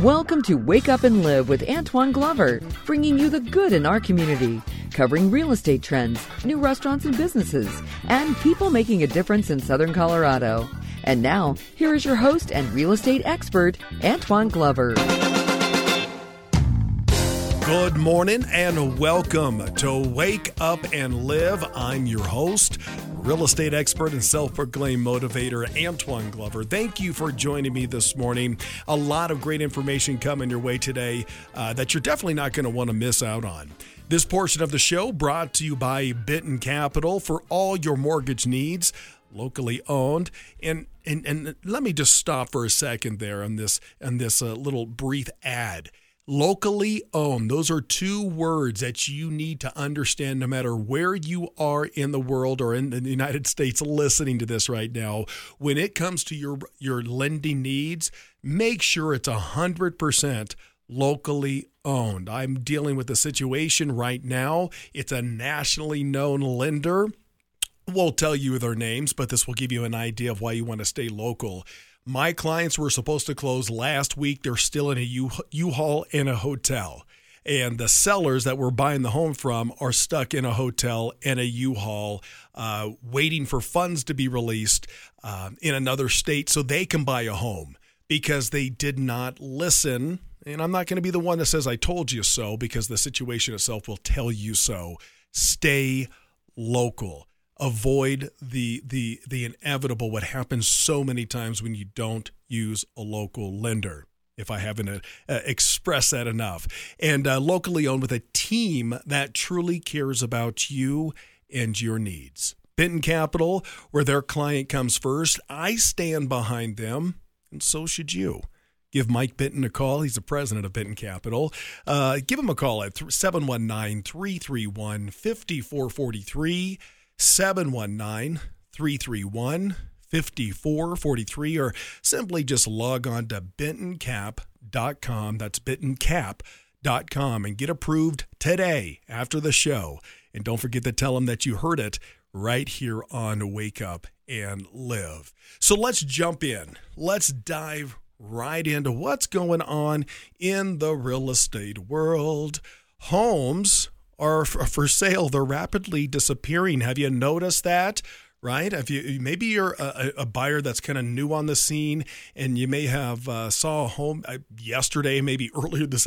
Welcome to Wake Up and Live with Antoine Glover, bringing you the good in our community, covering real estate trends, new restaurants and businesses, and people making a difference in Southern Colorado. And now, here is your host and real estate expert, Antoine Glover. Good morning and welcome to Wake Up and Live. I'm your host, real estate expert and self-proclaimed motivator, Antoine Glover. Thank you for joining me this morning. A lot of great information coming your way today that you're definitely not going to want to miss out on. This portion of the show brought to you by Benton Capital for all your mortgage needs, locally owned. And let me just stop for a second there on this little brief ad. Locally owned. Those are two words that you need to understand no matter where you are in the world or in the United States listening to this right now. When it comes to your lending needs, make sure it's 100% locally owned. I'm dealing with a situation right now. It's a nationally known lender. Won't tell you their names, but this will give you an idea of why you want to stay local. My clients were supposed to close last week. They're still in a U-Haul and a hotel. And the sellers that we're buying the home from are stuck in a hotel and a U-Haul, waiting for funds to be released in another state so they can buy a home because they did not listen. And I'm not going to be the one that says I told you so because the situation itself will tell you so. Stay local. Avoid the inevitable, what happens so many times when you don't use a local lender, if I haven't expressed that enough. And locally owned with a team that truly cares about you and your needs. Benton Capital, where their client comes first. I stand behind them, and so should you. Give Mike Benton a call. He's the president of Benton Capital. Give him a call at 719-331-5443. 719-331-5443, or simply just log on to bentoncap.com. That's bentoncap.com and get approved today after the show. And don't forget to tell them that you heard it right here on Wake Up and Live. So let's jump in. Let's dive right into what's going on in the real estate world. Homes are for sale. They're rapidly disappearing. Have you noticed that? Right? Maybe you're a buyer that's kind of new on the scene, and you may have saw a home yesterday, maybe earlier this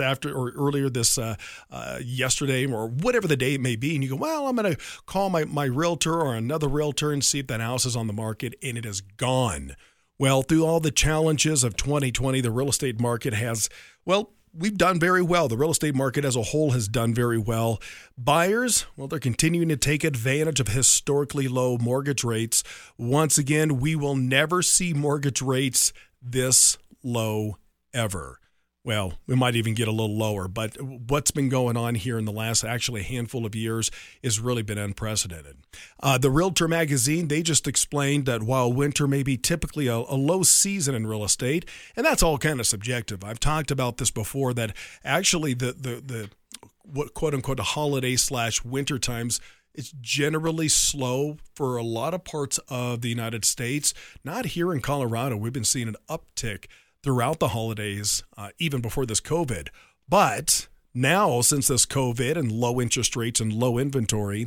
yesterday, or whatever the day it may be, and you go, well, I'm going to call my realtor or another realtor and see if that house is on the market, and it is gone. Well, through all the challenges of 2020, the real estate market has, we've done very well. The real estate market as a whole has done very well. Buyers, they're continuing to take advantage of historically low mortgage rates. Once again, we will never see mortgage rates this low ever. Well, we might even get a little lower, but what's been going on here in the last actually handful of years has really been unprecedented. The Realtor magazine, they just explained that while winter may be typically a low season in real estate, and that's all kind of subjective. I've talked about this before, that actually the what quote unquote holiday/winter times, it's generally slow for a lot of parts of the United States. Not here in Colorado. We've been seeing an uptick throughout the holidays, even before this COVID. But now, since this COVID and low interest rates and low inventory,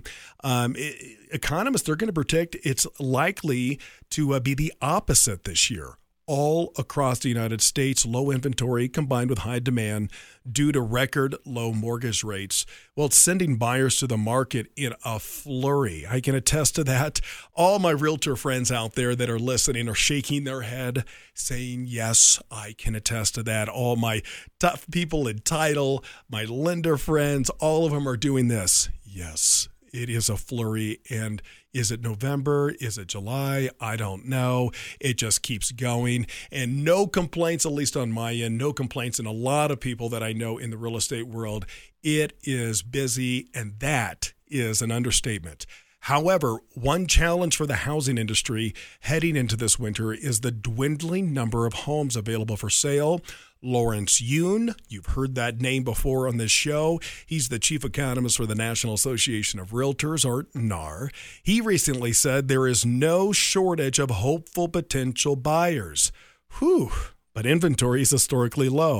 economists, they're going to predict it's likely to be the opposite this year. All across the United States, low inventory combined with high demand due to record low mortgage rates. Well, it's sending buyers to the market in a flurry. I can attest to that. All my realtor friends out there that are listening are shaking their head saying, yes, I can attest to that. All my tough people in title, my lender friends, all of them are doing this. Yes, it is a flurry. And is it November? Is it July? I don't know. It just keeps going. And no complaints, at least on my end, no complaints in a lot of people that I know in the real estate world. It is busy, and that is an understatement. However, one challenge for the housing industry heading into this winter is the dwindling number of homes available for sale. Lawrence Yun, you've heard that name before on this show. He's the chief economist for the National Association of Realtors, or NAR. He recently said there is no shortage of hopeful potential buyers. But inventory is historically low.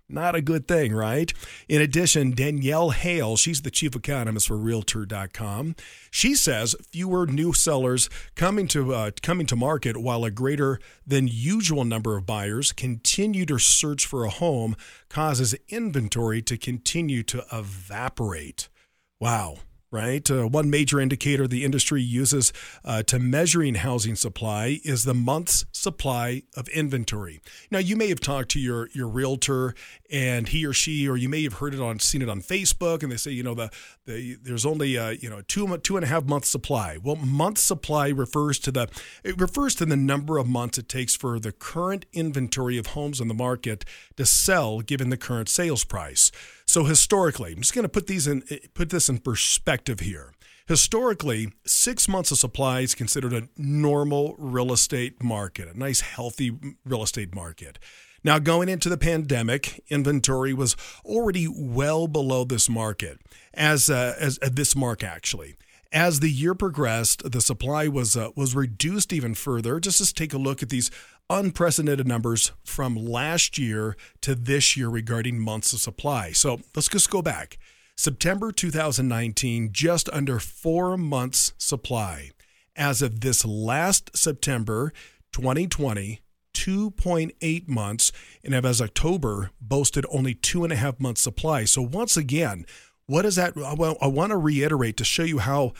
Not a good thing, right? In addition, Danielle Hale, she's the chief economist for Realtor.com. She says fewer new sellers coming to market, while a greater than usual number of buyers continue to search for a home, causes inventory to continue to evaporate. Wow. Right? One major indicator the industry uses to measuring housing supply is the month's supply of inventory. Now, you may have talked to your realtor, and he or she, or you may have seen it on Facebook, and they say, there's only 2.5 months supply. Well, month supply refers to the number of months it takes for the current inventory of homes on the market to sell, given the current sales price. So historically, I'm just going to put this in perspective here. Historically, 6 months of supply is considered a normal real estate market, a nice, healthy real estate market. Now, going into the pandemic, inventory was already well below this market, as this mark actually. As the year progressed, the supply was reduced even further. Just take a look at these unprecedented numbers from last year to this year regarding months of supply. So let's just go back. September 2019, just under 4 months supply. As of this last September 2020, 2.8 months, and as October boasted only 2.5 months supply. So once again, what is that? Well, I want to reiterate to show you how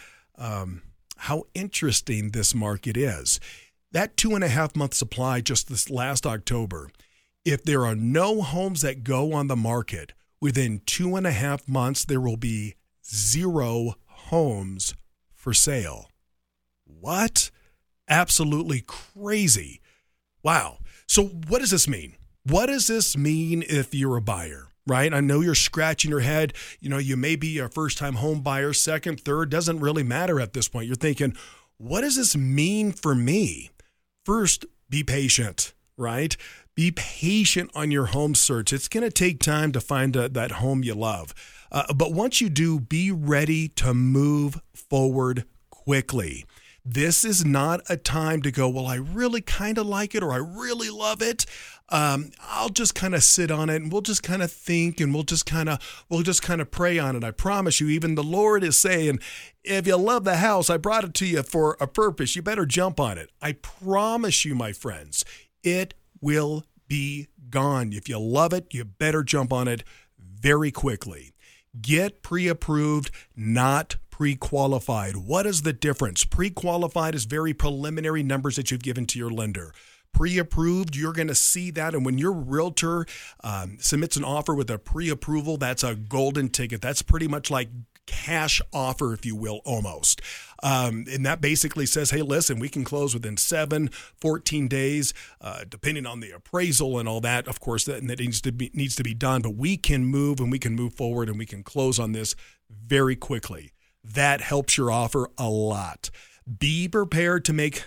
interesting this market is. That 2.5 month supply just this last October, if there are no homes that go on the market within 2.5 months, there will be 0 homes for sale. What? Absolutely crazy. Wow. So what does this mean? What does this mean if you're a buyer? Right? I know you're scratching your head. You may be a first-time home buyer, second, third, doesn't really matter at this point. You're thinking, what does this mean for me? First, be patient, right? Be patient on your home search. It's going to take time to find that home you love. But once you do, be ready to move forward quickly. This is not a time to go, well, I really kind of like it or I really love it. I'll just kind of sit on it and we'll just kind of think and we'll just kind of pray on it. I promise you, even the Lord is saying, if you love the house, I brought it to you for a purpose. You better jump on it. I promise you, my friends, it will be gone. If you love it, you better jump on it very quickly. Get pre-approved, not pre-qualified. What is the difference? Pre-qualified is very preliminary numbers that you've given to your lender. Pre-approved, you're going to see that. And when your realtor submits an offer with a pre-approval, that's a golden ticket. That's pretty much like cash offer, if you will, almost. And that basically says, hey, listen, we can close within 14 days, depending on the appraisal and all that. Of course, that needs to be done. But we can move and we can move forward and we can close on this very quickly. That helps your offer a lot. Be prepared to make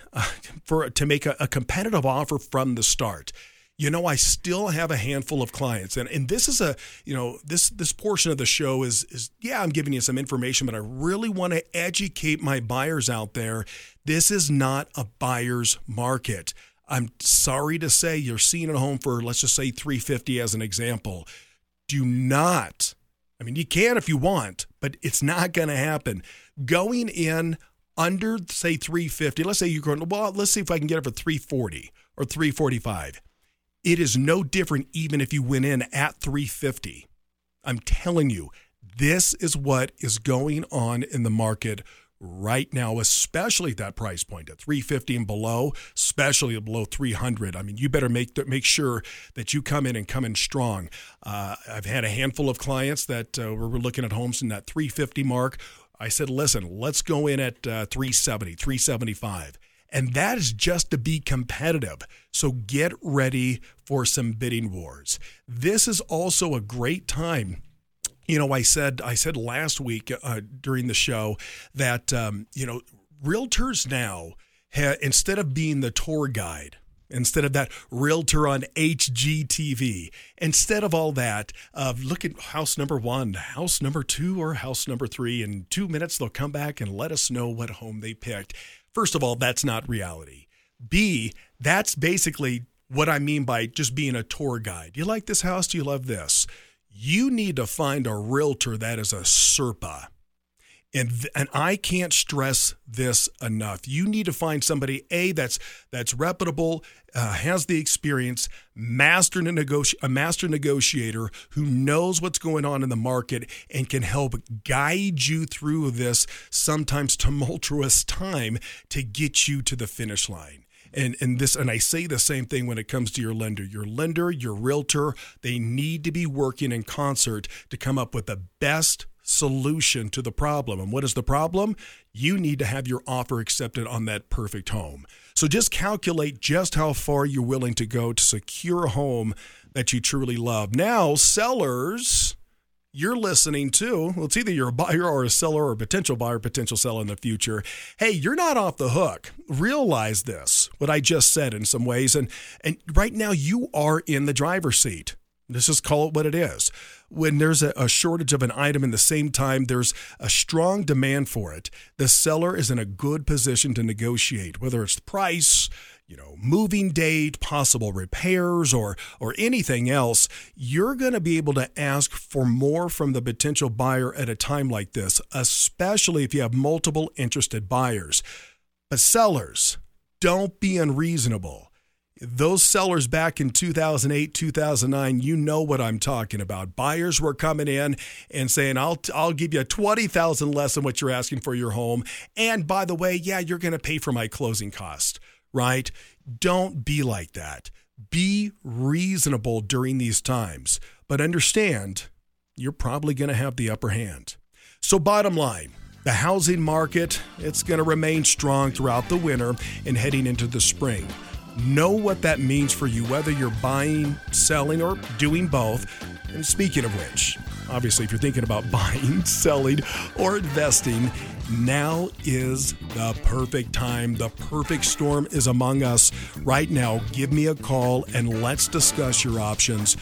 a competitive offer from the start. I still have a handful of clients, and this is this portion of the show is I'm giving you some information, but I really want to educate my buyers out there. This is not a buyer's market. I'm sorry to say you're seeing a home for, let's just say $350 as an example. Do not. I mean, you can if you want, but it's not going to happen. Going in under, say, $350, let's say you're going, well, let's see if I can get it for $340 or $345. It is no different even if you went in at $350. I'm telling you, this is what is going on in the market right now, especially at that price point at $350 and below, especially below $300. I mean, you better make sure that you come in strong. I've had a handful of clients that were looking at homes in that $350 mark. I said, listen, let's go in at $370, $375. And that is just to be competitive. So get ready for some bidding wars. This is also a great time. I said last week during the show that, realtors now, instead of being the tour guide, instead of that realtor on HGTV, instead of all that, look at house number 1, house number 2, or house number 3. In 2 minutes, they'll come back and let us know what home they picked. First of all, that's not reality. B, that's basically what I mean by just being a tour guide. Do you like this house? Do you love this? You need to find a realtor that is a Sherpa. And I can't stress this enough. You need to find somebody, that's reputable, has the experience, a master negotiator who knows what's going on in the market and can help guide you through this sometimes tumultuous time to get you to the finish line. And I say the same thing when it comes to your lender. Your lender, your realtor, they need to be working in concert to come up with the best solution to the problem. And what is the problem? You need to have your offer accepted on that perfect home. So just calculate just how far you're willing to go to secure a home that you truly love. Now, sellers, you're listening to, well, it's either you're a buyer or a seller or a potential buyer, potential seller in the future. Hey, you're not off the hook. Realize this, what I just said in some ways. And right now you are in the driver's seat. Let's just call it what it is. When there's a shortage of an item in the same time, there's a strong demand for it. The seller is in a good position to negotiate, whether it's the price, moving date, possible repairs, or anything else. You're going to be able to ask for more from the potential buyer at a time like this, especially if you have multiple interested buyers. But sellers, don't be unreasonable. Those sellers back in 2008, 2009, you know what I'm talking about. Buyers were coming in and saying, I'll give you $20,000 less than what you're asking for your home. And by the way, you're going to pay for my closing cost, right? Don't be like that. Be reasonable during these times, but understand you're probably going to have the upper hand. So bottom line, the housing market, it's going to remain strong throughout the winter and heading into the spring. Know what that means for you, whether you're buying, selling, or doing both. And speaking of which, obviously, if you're thinking about buying, selling, or investing, now is the perfect time. The perfect storm is among us right now. Give me a call and let's discuss your options.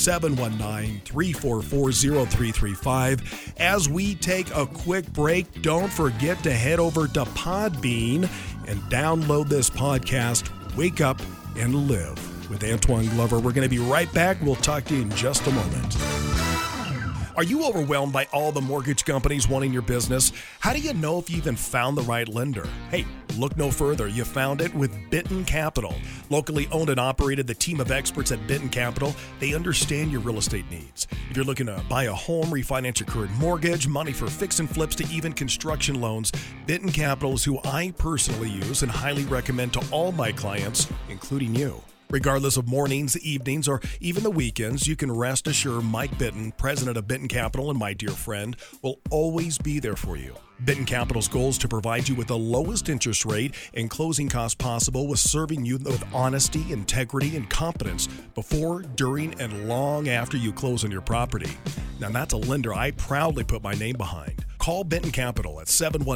719-344-0335. As we take a quick break, don't forget to head over to Podbean and download this podcast, Wake Up and Live with Antoine Glover. We're going to be right back. We'll talk to you in just a moment. Are you overwhelmed by all the mortgage companies wanting your business? How do you know if you even found the right lender? Hey, look no further. You found it with Benton Capital. Locally owned and operated, the team of experts at Benton Capital, they understand your real estate needs. If you're looking to buy a home, refinance your current mortgage, money for fix and flips to even construction loans, Benton Capital is who I personally use and highly recommend to all my clients, including you. Regardless of mornings, evenings, or even the weekends, you can rest assured Mike Benton, president of Benton Capital and my dear friend, will always be there for you. Benton Capital's goal is to provide you with the lowest interest rate and closing costs possible, with serving you with honesty, integrity, and competence before, during, and long after you close on your property. Now, that's a lender I proudly put my name behind. Call Benton Capital at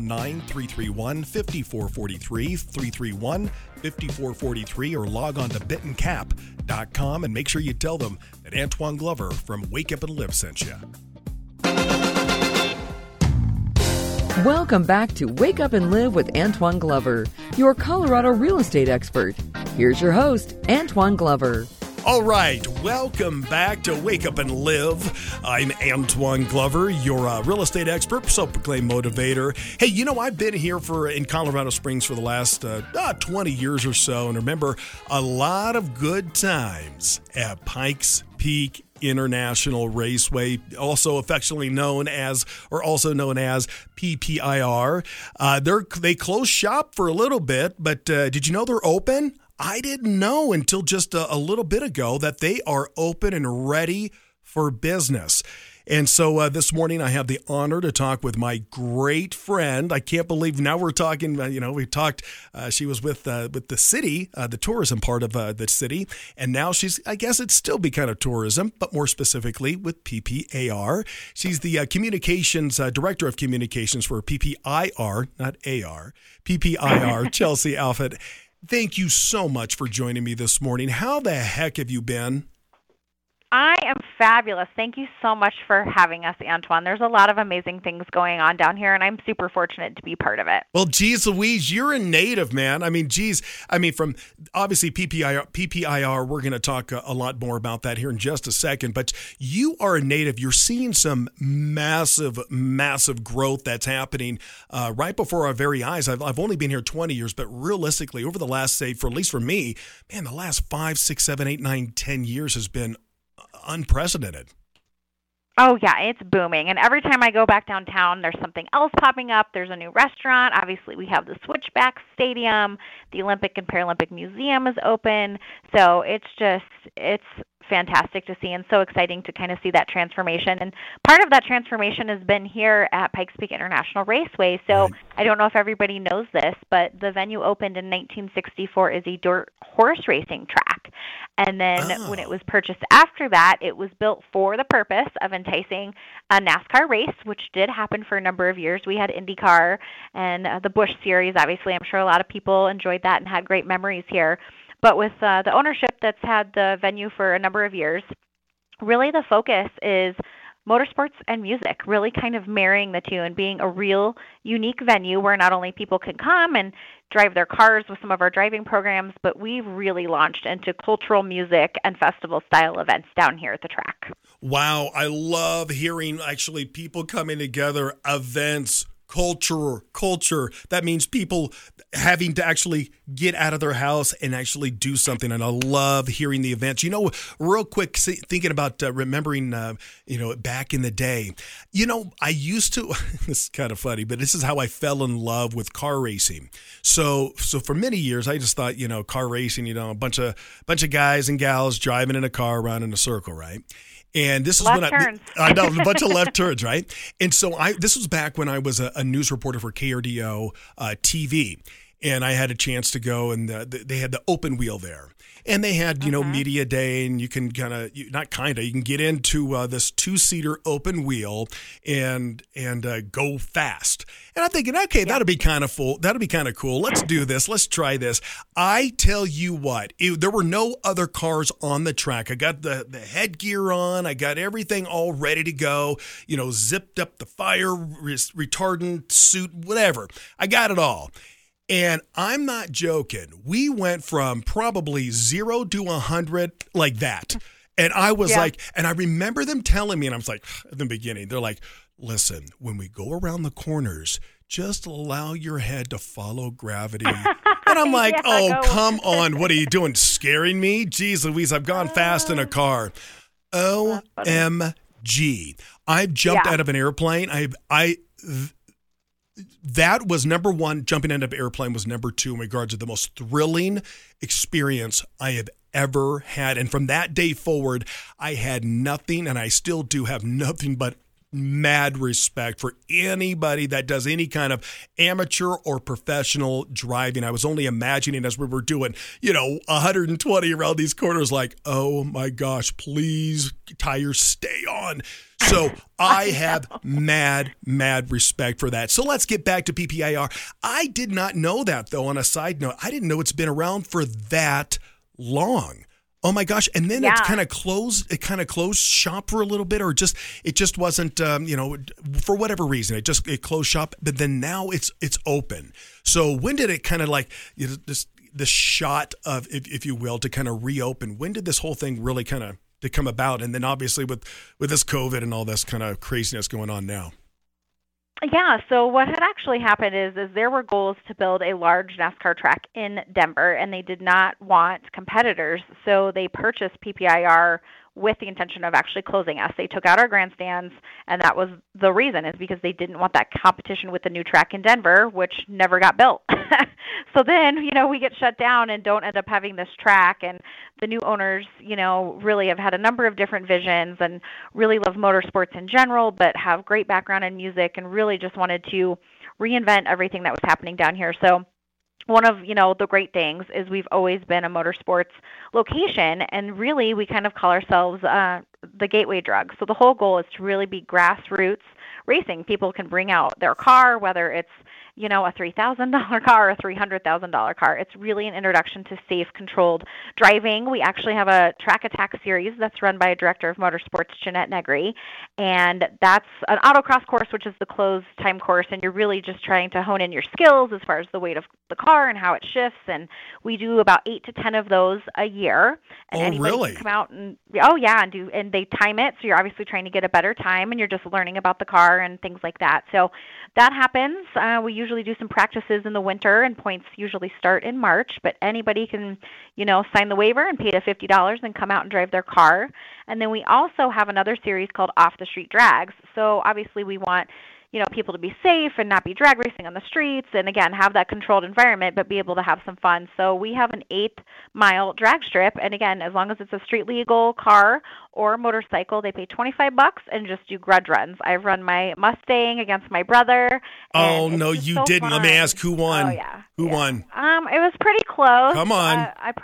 719-331-5443, 331-5443, or log on to bentoncap.com and make sure you tell them that Antoine Glover from Wake Up and Live sent you. Welcome back to Wake Up and Live with Antoine Glover, your Colorado real estate expert. Here's your host, Antoine Glover. All right, welcome back to Wake Up and Live. I'm Antoine Glover, your real estate expert, self-proclaimed motivator. Hey, I've been here in Colorado Springs for the last 20 years or so, and remember a lot of good times at Pikes Peak International Raceway, also affectionately known as PPIR. They closed shop for a little bit, but did you know they're open? I didn't know until just a little bit ago that they are open and ready for business. And so this morning I have the honor to talk with my great friend. I can't believe now we're talking, we talked, she was with the city, the tourism part of the city. And now she's, I guess it'd still be kind of tourism, but more specifically with PPIR. She's the director of communications for PPIR, not AR, PPIR, Chelsea Alford. Thank you so much for joining me this morning. How the heck have you been? I am fabulous. Thank you so much for having us, Antoine. There's a lot of amazing things going on down here, and I'm super fortunate to be part of it. Well, geez Louise, you're a native, man. I mean, geez, from obviously PPIR, we're going to talk a lot more about that here in just a second, but you are a native. You're seeing some massive, massive growth that's happening right before our very eyes. I've only been here 20 years, but realistically, over the last, say, at least for me, man, the last 5, 6, 7, 8, 9, 10 years has been unprecedented. Oh, yeah, it's booming. And every time I go back downtown, there's something else popping up. There's a new restaurant. Obviously, we have the Switchback Stadium. The Olympic and Paralympic Museum is open. So it's fantastic to see and so exciting to kind of see that transformation. And part of that transformation has been here at Pikes Peak International Raceway. So Right. I don't know if everybody knows this, but the venue opened in 1964 as a dirt horse racing track. And then when it was purchased after that, it was built for the purpose of enticing a NASCAR race, which did happen for a number of years. We had IndyCar and the Busch Series. Obviously, I'm sure a lot of people enjoyed that and had great memories here. But with the ownership that's had the venue for a number of years, really the focus is motorsports and music, really kind of marrying the two and being a real unique venue where not only people can come and drive their cars with some of our driving programs, but we've really launched into cultural music and festival style events down here at the track. Wow, I love hearing actually people coming together, events, culture. That means people having to actually get out of their house and actually do something. And I love hearing the events. You know, real quick, thinking about remembering, back in the day, I used to, this is kind of funny, but this is how I fell in love with car racing. So for many years, I just thought, car racing, a bunch of guys and gals driving in a car around in a circle, right? And this is left when turns. I know a bunch of left turns, right? And so this was back when I was a news reporter for KRDO TV, and I had a chance to go, and they had the open wheel there, and they had media day, and you can you can get into this 2-seater open wheel and go fast. And I'm thinking, okay, that'll be kind of full. That'll be kind of cool. Let's do this. Let's try this. I tell you what, there were no other cars on the track. I got the headgear on. I got everything all ready to go. Zipped up the fire retardant suit, whatever. I got it all. And I'm not joking. We went from probably 0 to 100 like that. And I was like, and I remember them telling me, and I was like, at the beginning, they're like, listen, when we go around the corners, just allow your head to follow gravity. And I'm like, come on. What are you doing? Scaring me? Jeez Louise, I've gone fast in a car. OMG. I've jumped out of an airplane. That was number one. Jumping out of an airplane was number two in regards to the most thrilling experience I have ever had. And from that day forward, I had nothing, and I still do have nothing but mad respect for anybody that does any kind of amateur or professional driving. I was only imagining as we were doing, 120 around these corners, like, oh my gosh, please, tires, stay on. So I have mad respect for that. So let's get back to PPIR. I did not know that, though. On a side note, I didn't know it's been around for that long. Oh my gosh! And then it kind of closed. It kind of closed shop for a little bit, or it just wasn't. For whatever reason, it closed shop. But then now it's open. So when did it kind of like the shot of, if you will, to kind of reopen? When did this whole thing really kind of to come about? And then obviously with this COVID and all this kind of craziness going on now. Yeah, so what had actually happened is there were goals to build a large NASCAR track in Denver, and they did not want competitors, so they purchased PPIR with the intention of actually closing us. They took out our grandstands, and that was the reason, is because they didn't want that competition with the new track in Denver, which never got built. So then, we get shut down and don't end up having this track, and the new owners, really have had a number of different visions and really love motorsports in general, but have great background in music and really just wanted to reinvent everything that was happening down here. So one of, the great things is we've always been a motorsports location, and really we kind of call ourselves the gateway drug. So the whole goal is to really be grassroots racing. People can bring out their car, whether it's a $3,000 car or a $300,000 car. It's really an introduction to safe, controlled driving. We actually have a Track Attack series that's run by a director of motorsports, Jeanette Negri, and that's an autocross course, which is the closed time course, and you're really just trying to hone in your skills as far as the weight of the car and how it shifts, and we do about 8 to 10 of those a year. And anybody really? can come out and and they time it, so you're obviously trying to get a better time, and you're just learning about the car and things like that. So that happens. We usually do some practices in the winter, and points usually start in March, but anybody can, sign the waiver and pay the $50 and come out and drive their car. And then we also have another series called Off the Street Drags. So obviously we want people to be safe and not be drag racing on the streets, and again, have that controlled environment, but be able to have some fun. So we have an 8-mile drag strip, and again, as long as it's a street legal car or motorcycle, they pay $25 and just do grudge runs. I've run my Mustang against my brother. Oh, no, you didn't. Fun. Let me ask, who won? Oh, yeah. Who won? It was pretty close. Come on.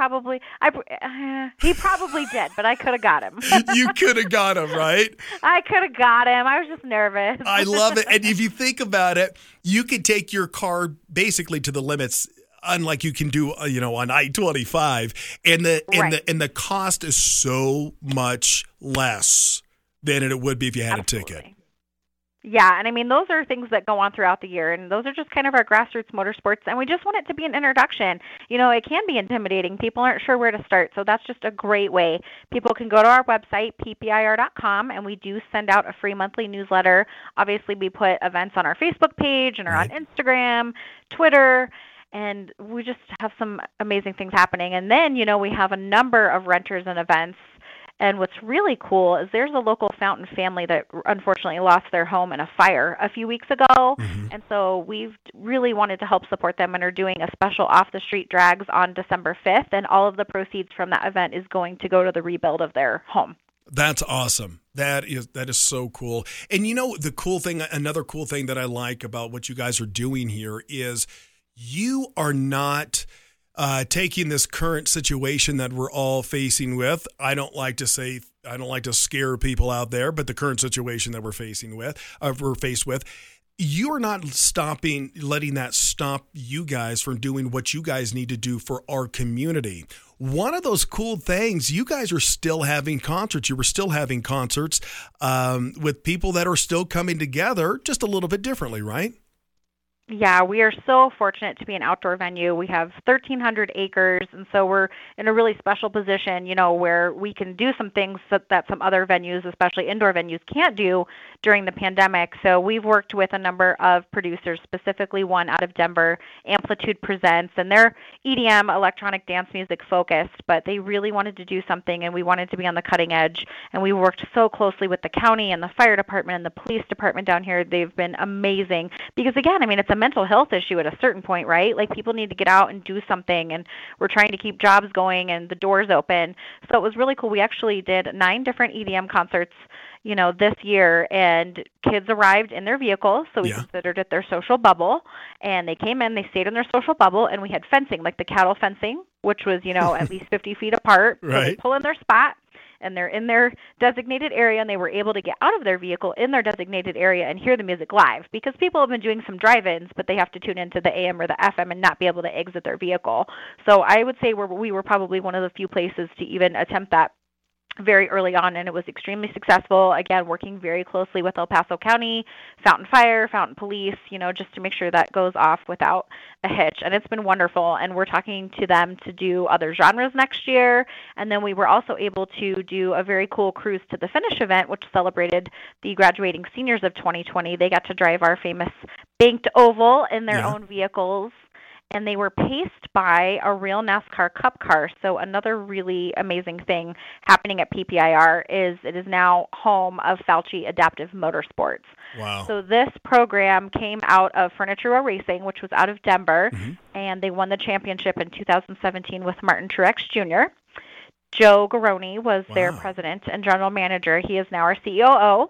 He probably did, but I could have got him. You could have got him, right? I could have got him. I was just nervous. I love it. And if you think about it, you could take your car basically to the limits, unlike you can do, on I-25, and the cost is so much less than it would be if you had Absolutely. a ticket. Yeah, and I mean, those are things that go on throughout the year, and those are just kind of our grassroots motorsports, and we just want it to be an introduction. It can be intimidating. People aren't sure where to start, so that's just a great way. People can go to our website, ppir.com, and we do send out a free monthly newsletter. Obviously, we put events on our Facebook page and are on Instagram, Twitter, and we just have some amazing things happening. And then, we have a number of renters and events. And what's really cool is there's a local Fountain family that unfortunately lost their home in a fire a few weeks ago. Mm-hmm. And so we've really wanted to help support them and are doing a special off-the-street drags on December 5th. And all of the proceeds from that event is going to go to the rebuild of their home. That's awesome. That is so cool. And another cool thing that I like about what you guys are doing here is you are not taking this current situation that we're all facing with. I don't like to scare people out there, but the current situation that we're faced with, you are not letting that stop you guys from doing what you guys need to do for our community. One of those cool things, you guys are still having concerts. You were still having concerts with people that are still coming together just a little bit differently, right? Yeah, we are so fortunate to be an outdoor venue. We have 1,300 acres, and so we're in a really special position, where we can do some things that some other venues, especially indoor venues, can't do during the pandemic. So we've worked with a number of producers, specifically one out of Denver, Amplitude Presents, and they're EDM, electronic dance music focused, but they really wanted to do something, and we wanted to be on the cutting edge, and we worked so closely with the county and the fire department and the police department down here. They've been amazing because, again, it's a mental health issue at a certain point, right? Like, people need to get out and do something, and we're trying to keep jobs going and the doors open. So it was really cool. We actually did 9 different EDM concerts, this year, and kids arrived in their vehicles, so we considered it their social bubble, and they came in, they stayed in their social bubble, and we had fencing, like the cattle fencing, which was, at least 50 feet apart. Right. So they pull in their spot, and they're in their designated area, and they were able to get out of their vehicle in their designated area and hear the music live, because people have been doing some drive-ins, but they have to tune into the AM or the FM and not be able to exit their vehicle. So I would say we were probably one of the few places to even attempt that very early on, and it was extremely successful. Again, working very closely with El Paso County, Fountain Fire, Fountain Police, just to make sure that goes off without a hitch. And it's been wonderful, and we're talking to them to do other genres next year. And then we were also able to do a very cool Cruise to the Finish event, which celebrated the graduating seniors of 2020. They got to drive our famous banked oval in their own vehicles, and they were paced by a real NASCAR Cup car. So another really amazing thing happening at PPIR is it is now home of Falchi Adaptive Motorsports. Wow. So this program came out of Furniture Row Racing, which was out of Denver, and they won the championship in 2017 with Martin Truex Jr. Joe Garone was their president and general manager. He is now our COO.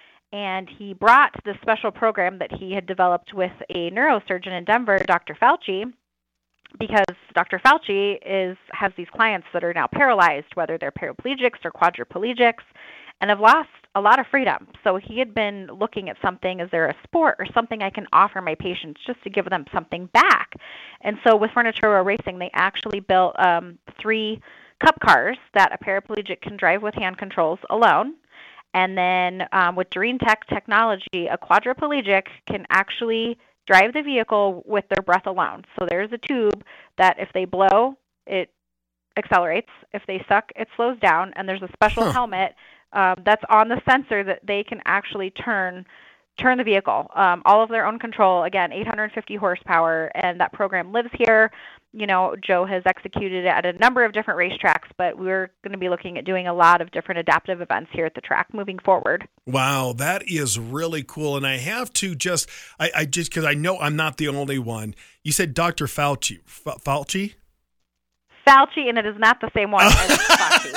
And he brought this special program that he had developed with a neurosurgeon in Denver, Dr. Falchi, because Dr. Falchi has these clients that are now paralyzed, whether they're paraplegics or quadriplegics, and have lost a lot of freedom. So he had been looking at something, is there a sport or something I can offer my patients just to give them something back? And so with Furniture Row Racing, they actually built 3 cup cars that a paraplegic can drive with hand controls alone. And then with Dream Tech technology, a quadriplegic can actually drive the vehicle with their breath alone. So there's a tube that if they blow, it accelerates. If they suck, it slows down. And there's a special helmet that's on the sensor that they can actually turn the vehicle. All of their own control, again, 850 horsepower, and that program lives here. You know, Joe has executed it at a number of different racetracks, but we're going to be looking at doing a lot of different adaptive events here at the track moving forward. Wow, that is really cool. And I have to I just, because I know I'm not the only one. You said Dr. Fauci. Fauci, and it is not the same one as Fauci.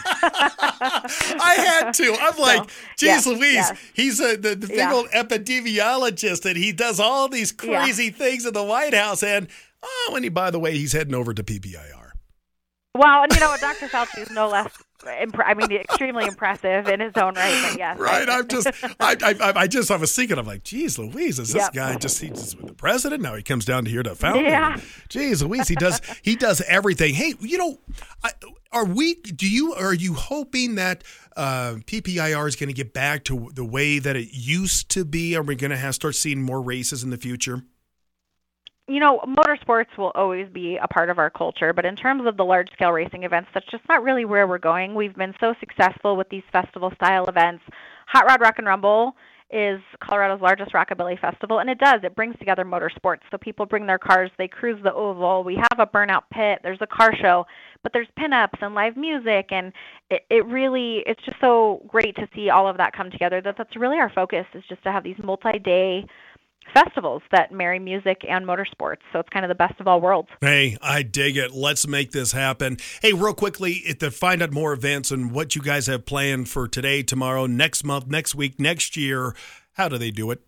I had to. I'm like, geez Louise, yes. He's the big old epidemiologist, and he does all these crazy things in the White House. And, and by the way, he's heading over to PPIR. Well, and you know what, Dr. Fauci is no less, extremely impressive in his own right, but yes. Right, I was thinking, I'm like, geez Louise, is this guy he's just with the president? Now he comes down here to found. Yeah. Geez Louise, he does everything. Hey, you know, are you hoping that PPIR is going to get back to the way that it used to be? Are we going to start seeing more races in the future? You know, motorsports will always be a part of our culture, but in terms of the large-scale racing events, that's just not really where we're going. We've been so successful with these festival-style events. Hot Rod Rock and Rumble is Colorado's largest rockabilly festival, and it brings together motorsports. So people bring their cars, they cruise the oval, we have a burnout pit, there's a car show, but there's pinups and live music, and it's just so great to see all of that come together. That's really our focus, is just to have these multi-day festivals that marry music and motorsports. So it's kind of the best of all worlds. Hey, I dig it. Let's make this happen. Hey, real quickly, to find out more events and what you guys have planned for today, tomorrow, next month, next week, next year, how do they do it?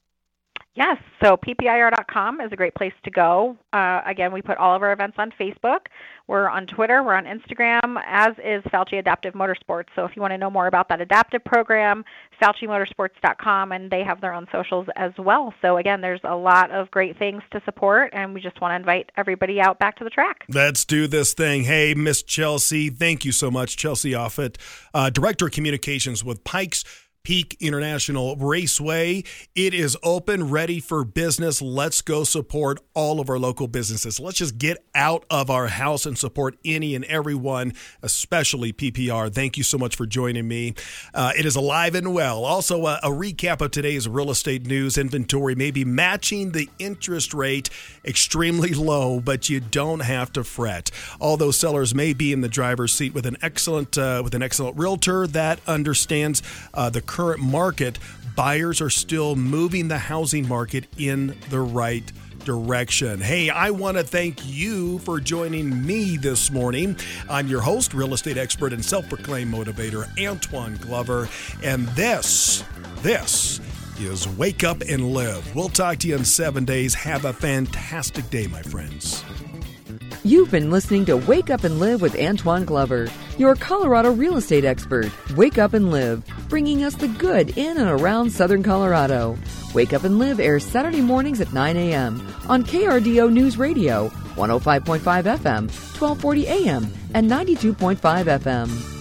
Yes, so ppir.com is a great place to go. Again, we put all of our events on Facebook. We're on Twitter. We're on Instagram, as is Fauci Adaptive Motorsports. So if you want to know more about that adaptive program, FauciMotorsports.com, and they have their own socials as well. So again, there's a lot of great things to support, and we just want to invite everybody out back to the track. Let's do this thing. Hey, Miss Chelsea, thank you so much. Chelsea Offit, Director of Communications with Pikes Peak International Raceway. It is open, ready for business. Let's go support all of our local businesses. Let's just get out of our house and support any and everyone, especially PPR. Thank you so much for joining me. It is alive and well. Also, a recap of today's real estate news. Inventory may be matching the interest rate extremely low, but you don't have to fret. Although sellers may be in the driver's seat with an excellent realtor that understands the current market, buyers are still moving the housing market in the right direction. Hey, I want to thank you for joining me this morning. I'm your host, real estate expert and self-proclaimed motivator, Antoine Glover, and this is Wake Up and Live. We'll talk to you in 7 days. Have a fantastic day, my friends. You've been listening to Wake Up and Live with Antoine Glover, your Colorado real estate expert. Wake Up and Live, bringing us the good in and around Southern Colorado. Wake Up and Live airs Saturday mornings at 9 a.m. on KRDO News Radio, 105.5 FM, 1240 AM, and 92.5 FM.